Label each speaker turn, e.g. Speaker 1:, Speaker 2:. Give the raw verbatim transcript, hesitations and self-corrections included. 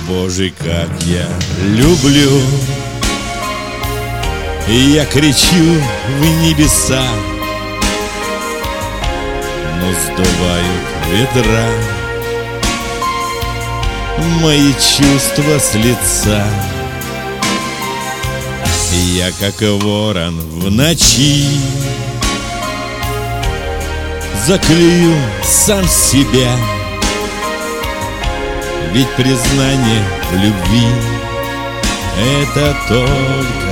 Speaker 1: Боже, как я люблю. И я кричу в небеса, но сдувают ветра мои чувства с лица. Я как ворон в ночи заклюю сам себя, ведь признание в любви — это только